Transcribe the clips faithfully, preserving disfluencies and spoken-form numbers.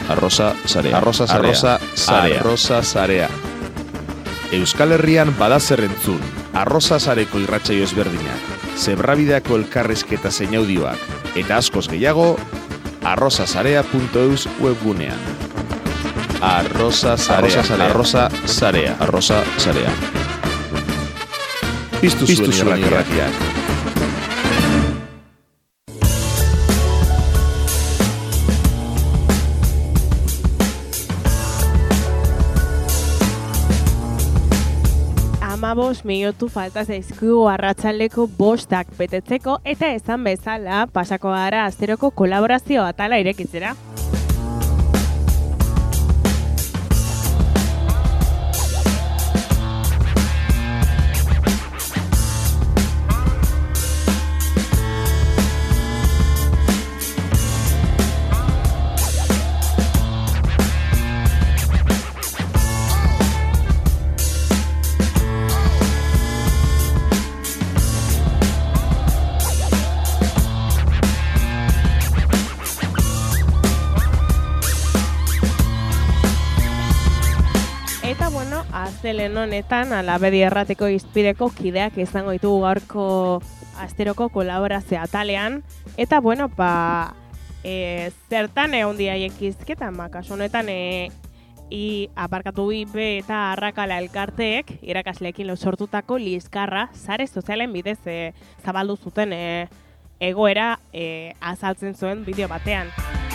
Arrosa Sarea. Arrosa Sarea. Arrosa Sarea. Arrosa Sarea. Euskal Herrian badazer entzun, Arrosa Sareko irratsaio ezberdinak, Zebrabideako elkarrizketa zein audioak, eta askoz gehiago, arrosasarea punto eus webgunean. Arrosa Sarea. Arrosa Sarea. Arrosa Sarea. Piztu zuen irratiak. Amabos minutu falta zaizkigu arratsaldeko bostak betetzeko eta esan bezala pasako gara asteroko kolaborazio atala irekitzera. Aztelen honetan, Alabedi Errateko Izpideko kideak izango ditugu gaurko asteroko kolaborazio atalean. Eta, bueno, ba, e, zertan egon diaiek izketan, ba, kasu honetan, e, i, aparkatu I B eta Arrakala elkarteek irakasleekin sortutako liskarra sare sozialen bidez e, zabaldu zuten e, egoera e, azaltzen zuen bideo batean.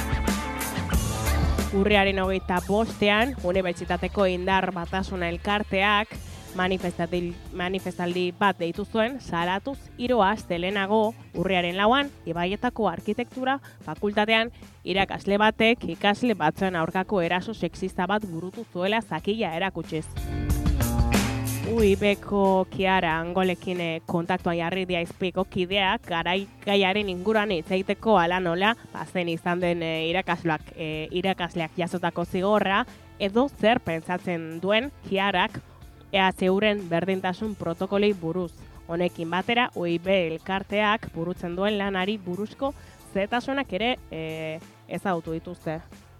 Urriaren hogeita bostean, Unibertsitateko Indar Batasuna elkarteak manifestaldi, manifestaldi bat deitu zuen, salatuz hiru aste lehenago urriaren lauan, Ibaietako Arkitektura Fakultatean irakasle batek ikasle batzuen aurkako eraso sexista bat burutu zuela zakila erakutsiz. U I Bko Kiara Angolekin kontaktua jarri dia izpiko kideak garai gaiaren inguruan hitz egiteko hala nola bazen izan den e, irakasleak e, irakasleak jasotako zigorra edo zer pentsatzen duen Kiarak E H Uren berdintasun protokolei buruz. Honekin batera U I B elkarteak burutzen duen lanari buruzko zetasunak ere e, ezagutu dituzte.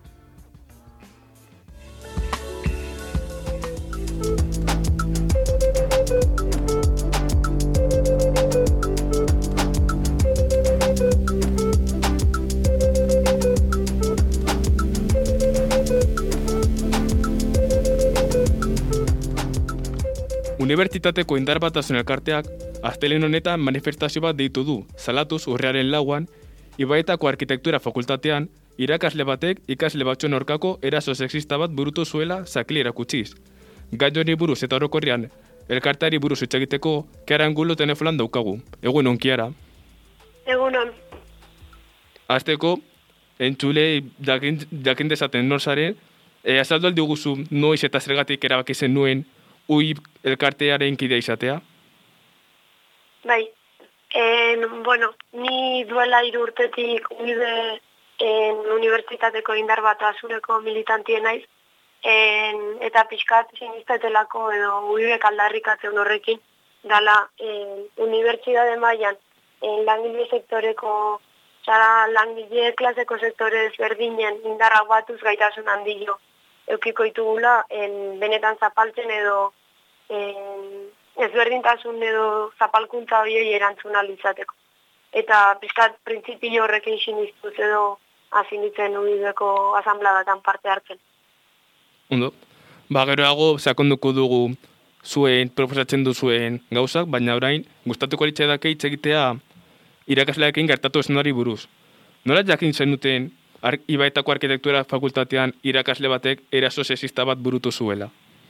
Unibertsitateko Indar Batasun elkarteak astelehen honetan manifestazio bat deitu du, salatuz urriaren lauan, Ibaietako Arkitektura Fakultatean irakasle batek ikasle batzuen aurkako eraso sexista bat burutu zuela zakli erakutsiz. Gai honi buruz eta orokorrean elkarteari buruz hitz egiteko Kiara Angulo telefonan daukagu. Egun on, Kiara. Egun on. Azteko, entzule jakin, jakin dezaten nor zaren, e, azaldu aldi guzu noiz eta zergatik erabaki zen nuen U I B elkartearen kidea izatea? Bai, en, bueno, ni duela hiru urtetik U I B en Unibertsitateko Indar Batasuneko militantien naiz, en, eta pixkat sinistatelako edo U I B aldarrikatzen horrekin, dala en, unibertsitate mailan en langile sektoreko, zara langile klaseko sektore ezberdinen indarrak batuz gaitasun handio eukiko ditugula, en, benetan zapaltzen edo en, ezberdintasun edo zapalkuntza horiei erantzun izateko. Eta pixkat printzipio horrekin sinistuz edo hasi nintzen U I Bko asanbladatan parte hartzen. Ondo. Ba, geroago sakonduko dugu zuen, proposatzen duzuen gauzak, baina orain gustatuko litzaidake hitz egitea irakasleekin gertatu esenari buruz. Nola jakin zenuten Ar- Ibaietako Arkitektura Fakultatean irakasle batek eraso sexista bat burutu zuela?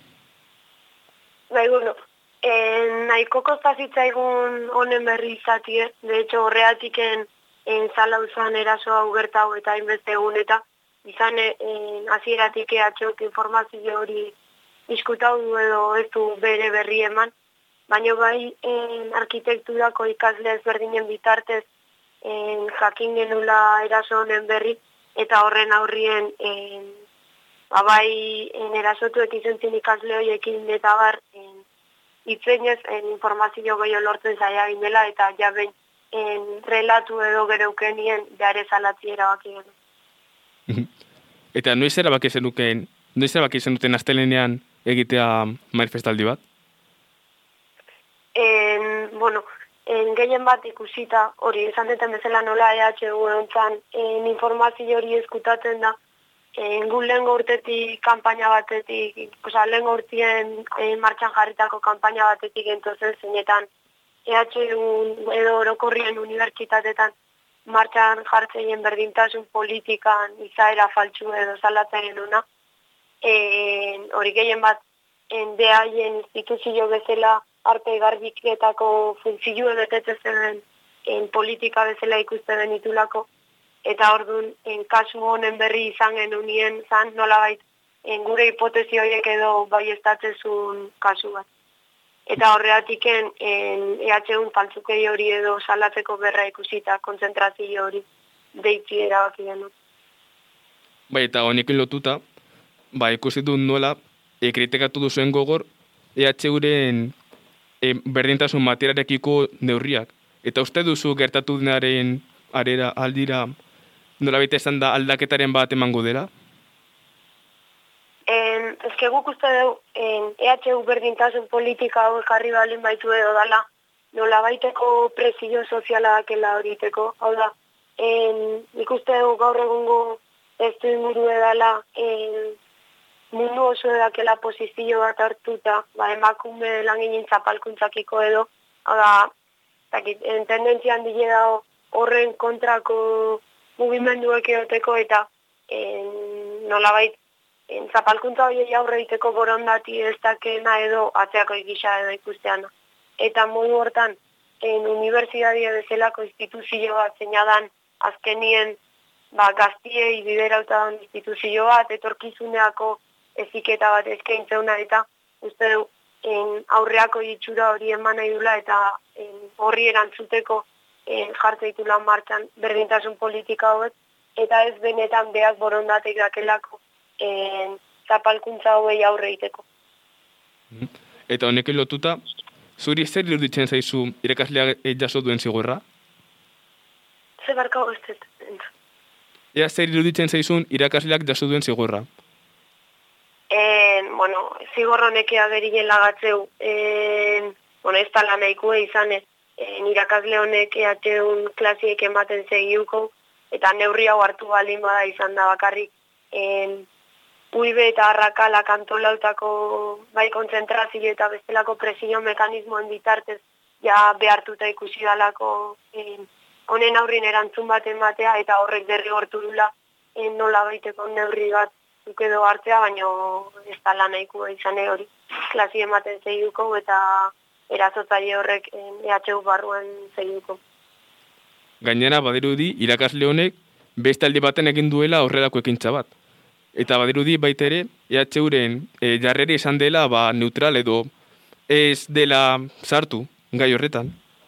Bai, bueno, en, nahiko kostazitzaigun honen berri izatie, de hecho horreatik en, en zala uzan eraso hau gertau eta hainbeste egun eta izan en, hasieratik E H K informazio hori diskutau du edo ez du bere berri eman, baina bai en, arkitekturako ikasle ezberdinen bitartez en, jakin genula eraso honen berri, eta horren aurrien en, bai en erasotuek izentzin ikasle horiekin eta bar hitzeinez en, informazio gehiago lortzen zaila ginela eta ja behin en, relatu edo gereukenien jare salatzi erabaki genu. Eta noiz erabaki zenuten, noiz erabaki zenuten astelenean egitea manifestaldi bat? En, bueno, en gehien bat ikusita, hori esan deten bezala nola E H U hontzan, en informazio hori eskutatzen da, en gu lehen urtetik kanpaina batetik, oza, lehen urtien en martxan jarritako kanpaina batetik entozen zeinetan, E H U edo orokorrien unibertsitatetan martxan jartzeien berdintasun politikan izaera faltsu edo salatzen genuna, en, hori gehien bat, en behaien instituzio bezala arte garbiketako funtzioa betetzen zen en politika bezala ikusten genitulako, eta orduan en kasu honen berri izan genunien zan nolabait en gure hipotesi horiek edo baiestatzen zuen kasu bat. Eta horregatik en E H U faltzukei hori edo salatzeko berra ikusita kontzentrazio hori deitzi erabaki genuen. Bai, eta honekin lotuta, ba, ikusi du nola e, kritikatu duzuen gogor E H U-ren e, berdintasun materiarekiko neurriak. Eta uste duzu gertatu denaren arera aldira nola baita esan da aldaketaren bat emango dela? En, ezke guk uste dugu, E H U berdintasun politika hau jarri balin baitu edo dala, nola baiteko presio soziala dakela horiteko. Hau da, en, nik uste dugu gaur egungo estu inguru edala, en, mundu oso edakela posizio bat hartuta, ba, emakume langinen zapalkuntzakiko edo, hau da, takit, en tendentzian dile dago horren kontrako mugimenduek egoteko eta en, nolabait en, zapalkuntza hori aurre egiteko borondati ez dakena edo atzeako gisa edo ikusteana. Eta modu hortan, en unibertsitatea bezalako instituzio bat zeinadan azkenien ba, gaztiei biderauta dan instituzio bat, etorkizuneako eziketa bat eskaintzeuna eta uste du en, aurreako itxura hori eman nahi dula eta en, horri erantzuteko en, jartze ditula martxan berdintasun politika hauek eta ez benetan behak borondatek dakelako en, zapalkuntza hauei aurre egiteko. Eta honekin lotuta, zuri zer iruditzen zaizu irakasleak jaso duen zigorra? Ze barkau ez dut. Ea zer iruditzen zaizun irakasleak jaso duen zigorra? En, bueno, zigorro honek agerien lagatzeu, en, bueno, ez tala nahikue izan, en, irakasle honek eateun klasiek ematen segiuko, eta neurri hau hartu balin bada izan da bakarrik, en, U I B eta arrakalak antolautako bai kontzentrazio eta bestelako presio mekanismoen bitartez ja behartuta ikusi dalako en, honen aurrin erantzun bat ematea eta horrek derrigortu dula en, nola baiteko neurri bat edo hartzea, baina ez da lan nahikoa izan hori. Klasi ematen segituko eta erazotzaile horrek E H U barruan segituko. Gainera badirudi irakasle honek beste aldi baten egin duela horrelako ekintza bat. Eta badirudi baita ere E H U-ren e, jarrera izan dela ba, neutral edo ez dela sartu gai horretan.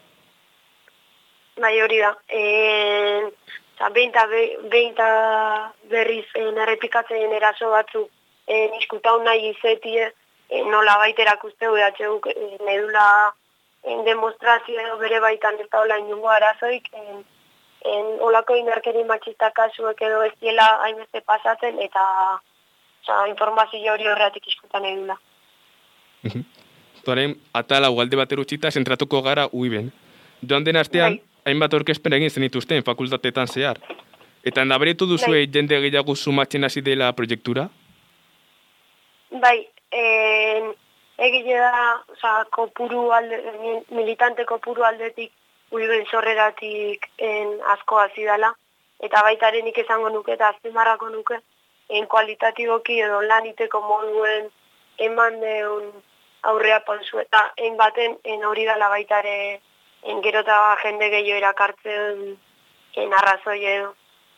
Bai hori da. E... Beinta, beinta berriz en, errepikatzen eraso batzu en, iskutau nahi izetie en, nola baiterak uste E H U en, edula en, demostrazio edo bere baitan ez da hola inungo arazoik en, en, olako indarkeri matxista kasuek edo ez diela hainbeste pasatzen eta oza, informazio hori horretik iskutan edula. Tuaren, atala ugalde bater utxita zentratuko gara U I B-en. Joan den astean, bai. Hainbat orkespen egin zenituzten fakultatetan zehar. Eta nabaritu duzue bai. Jende gehiago sumatzen hasi dela proiektura? Bai, en, egile da, oza, kopuru alde, militante kopuru aldetik U I B-en sorreratik en, asko hasi dela. Eta baitarenik esango nuke eta azpimarrako nuke, en kualitatiboki edo laniteko moduen eman deun aurrea ponzu eta en baten en hori dela baitare en gero eta jende gehiago erakartzen en arrazoi edo.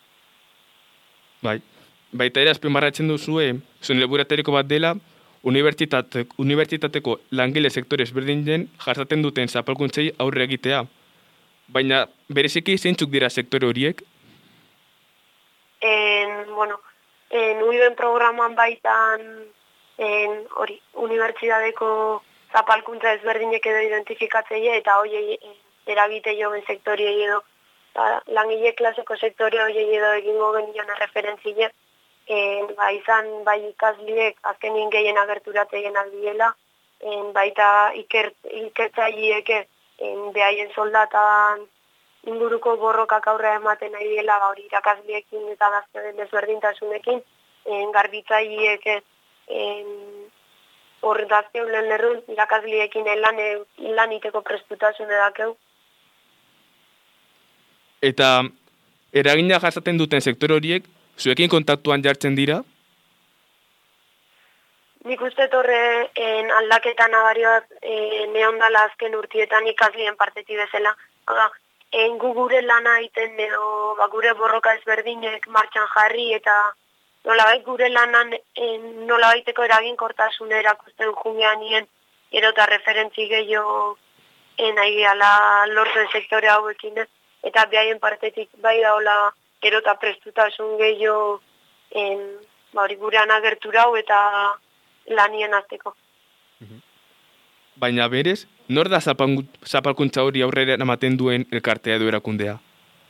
Bai, baita ere azpimarratzen duzue, zuen helburateriko bat dela, unibertsitate, unibertsitateko langile sektore ezberdinen jasaten duten zapalkuntzei aurre egitea. Baina bereziki zeintzuk dira sektore horiek? En, bueno, en U I B-en programan baitan en hori unibertsitateko zapalkuntza ezberdinek edo identifikatzeie eta hoiei eragite joven sektoriei edo langile klaseko sektore hoiei edo egingo genion referentzie en, ba, izan bai ikasliek azkenien gehien agerturategien aldiela, en, baita iker, ikertzaileek en, behaien soldatan inguruko borrokak aurrea ematen nahi diela, ba, hori irakasliekin eta gazteen desberdintasunekin, en, garbitzaileek hor dazkeu lehen lerrun, irakasliekin lan, lan iteko prestutasun edakeu. Eta eragina jasaten duten sektor horiek, zuekin kontaktuan jartzen dira? Nik uste torre en, aldaketa nabarioak e, neondala azken urtietan ikaslien parteti bezala. Hau en, gu gure lana egiten edo ba, gure borroka ezberdinek martxan jarri eta nolabait gure lanan en, nolabaiteko eraginkortasuna erakusten jungean nien gero eta referentzi gehiago nahi gehala lortu sektore hauekin. Eta behaien partetik bai daola gero eta prestutasun gehiago ba, hori gurean agertura hau eta lanien azteko. Baina berez, nor da zapalkuntza hori aurrera ematen duen elkartea edo erakundea?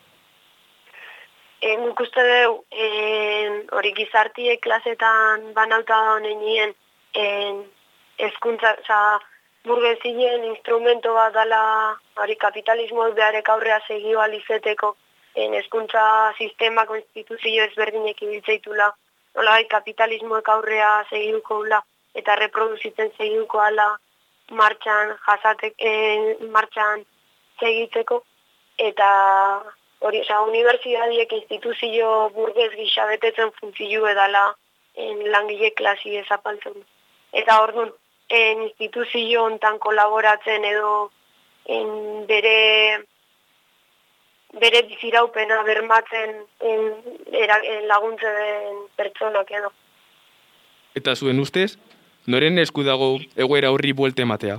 Nik uste dugu, hori gizartiek klasetan banauta honenien ezkuntza, oza, burgezien instrumento bat dala hori kapitalismoak beharek aurrea segio alizeteko ezkuntza sistema konstituzio ezberdinek ibiltzeitula, nolabait kapitalismoek aurrea segiuko ula eta reproduzitzen segiuko ala martxan jasatek, eh, martxan segitzeko eta hori, oza, unibertsitateek instituzio burgez gisa betetzen funtzio edala en langile klasi ezapaltzen. Eta orduan, en instituzio hontan kolaboratzen edo en bere bere biziraupena bermatzen en, era, en laguntzen den pertsonak edo. Eta zuen ustez, noren esku dago egoera horri buelte ematea?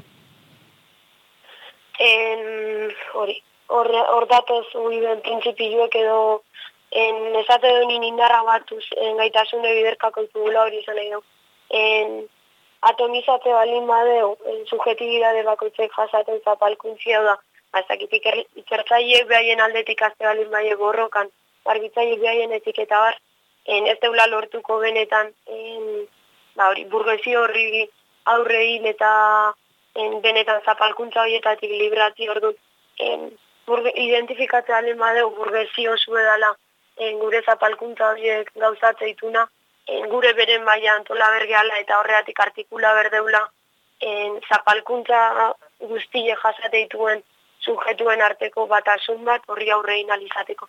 En, hori, hor, hor datoz uiden printzipioek edo en, esate duen indarra batuz en, gaitasune biderkako ikugula hori izan nahi du. En, atomizate balin badeu, en, subjetibidade bakoitzek jasaten zapalkuntzia da, azakit ikertzaileek behaien aldetik azte balin baie borrokan, garbitzaileek behaien etiketa bar, en, ez deula lortuko benetan, en, ba, hori, burgezi horri aurrein eta en, benetan zapalkuntza horietatik libratzi ordu, identifikatzea alin badeu burgezi osu edala en, gure zapalkuntza horiek gauzatzeituna, en, gure beren maila antola bergeala eta horreatik artikula berdeula en, zapalkuntza guztie jasateituen subjetuen arteko batasun bat horri aurrein alizateko.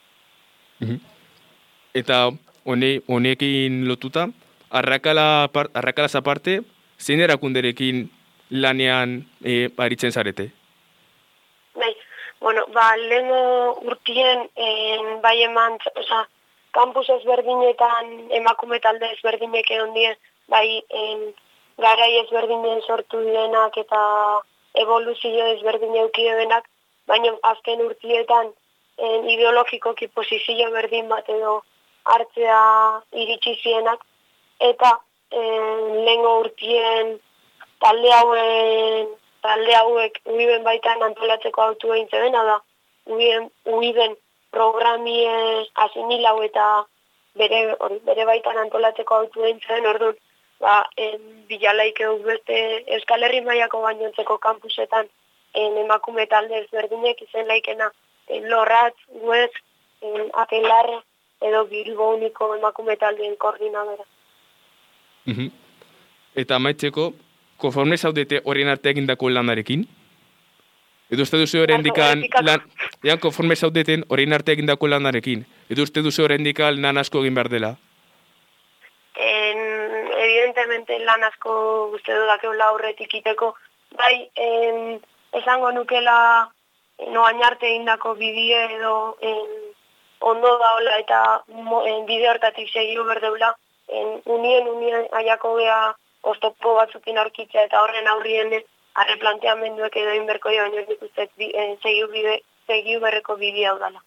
Eta hone, honekin lotuta, arrakala, arrakalaz aparte, zein erakunderekin lanean e, aritzen zarete? Bai, bueno, ba, lehenko urtien en, bai eman, oza, kampus ezberdinetan emakume talde ezberdinek egon dien, bai en, garai ezberdinen sortu direnak eta evoluzio ezberdin eukide denak, baina azken urtietan en, ideologikoki posizio berdin bat edo hartzea iritsi zienak, eta en, lehengo urtien talde hauen talde hauek uiben baitan antolatzeko autu egin zeben, da uiben, uiben programie asimilau eta bere, or, bere baitan antolatzeko autu egin zeben, orduan, ba, en, bilalaik edo beste Euskal Herri mailako gainontzeko kampusetan en, emakume talde ezberdinek izen laikena en, Lorratz, Guez, en, Akelar edo Bilbo uniko emakume taldeen koordinadora. Uh-huh. Eta amaitzeko, konforme zaudete horien arte egindako lanarekin? Edo uste duzu horrendikan lan... Ean, konforme zaudeten horien arte egindako lanarekin? Edo uste duzu horrendikan lan asko egin behar dela? En, evidentemente lan asko uste dudakeula aurretik iteko, bai, en, esango nukela noain arte egindako bideo edo en, ondo daola eta en, bideo hortatik segiu berdeula, en, unien unien aiako gea oztopo batzukin aurkitzea eta horren aurrien arreplanteamenduek edo inberko jo, baina nik uste segiu, bide, segiu berreko bideo dala.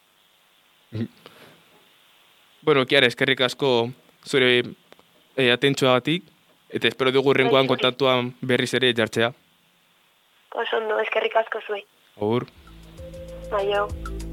Bueno, Kiara, eskerrik asko zure e, atentxoagatik, eta espero dugu rengoan kontaktuan berriz ere jartzea. Oso ondo, eskerrik asko zuei. Agur. Aio.